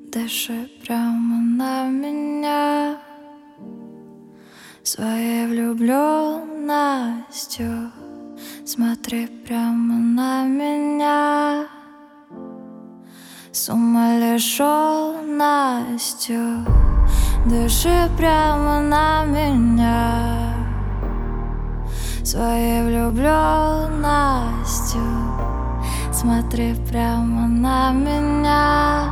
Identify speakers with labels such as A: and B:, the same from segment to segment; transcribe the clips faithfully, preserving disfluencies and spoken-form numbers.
A: Дыши прямо на меня своей влюбленностью. Смотри прямо на меня с умалишенностью. Дыши прямо на меня своей влюбленностью. Смотри прямо на меня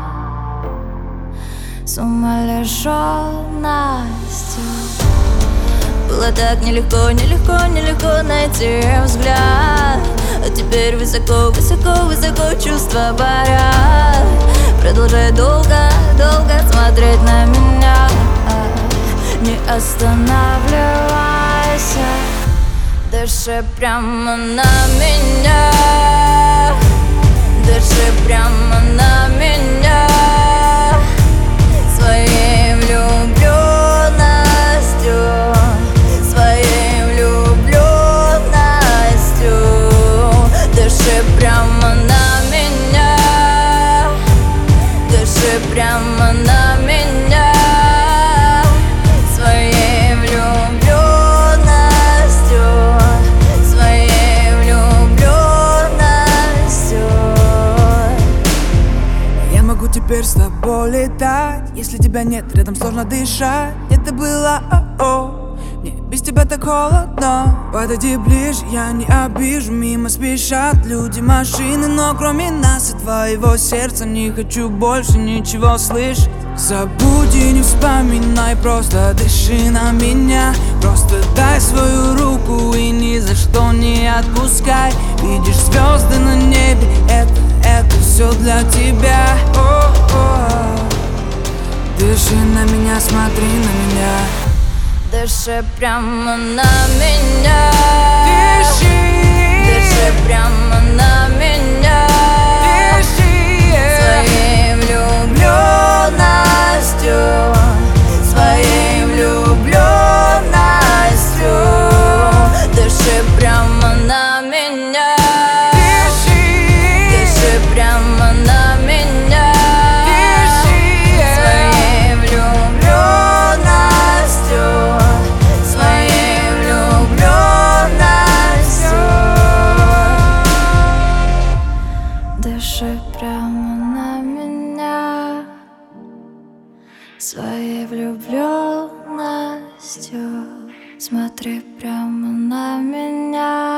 A: с умалишенностью. Было так нелегко, нелегко, нелегко найти взгляд, а теперь высоко, высоко, высоко чувства парят. Продолжай долго, долго смотреть на меня, не останавливайся. Дыши прямо на меня, дыши прямо на меня своей влюбленностью, своей влюбленностью. Дыши прямо на меня, дыши прямо на меня своей влюбленностью, своей влюбленностью.
B: Я могу теперь с тобой летать. Если тебя нет, рядом сложно дышать. Это было о-о, мне без тебя так холодно. Подойди ближе, я не обижу. Мимо спешат люди, машины, но кроме нас и твоего сердца не хочу больше ничего слышать. Забудь и не вспоминай, просто дыши на меня. Просто дай свою руку и ни за что не отпускай. Видишь звезды на небе, это, это все для тебя. О-о-о. Дыши на меня, смотри на меня.
A: Дыши прямо на меня,
B: Дыши,
A: дыши прямо на меня своей влюбленностью, своей влюбленностью. Дыши прямо на меня, дыши прямо на меня своей влюбленностью, своей влюбленностью. Дыши прямо на меня своей влюбленностью. Смотри прямо на меня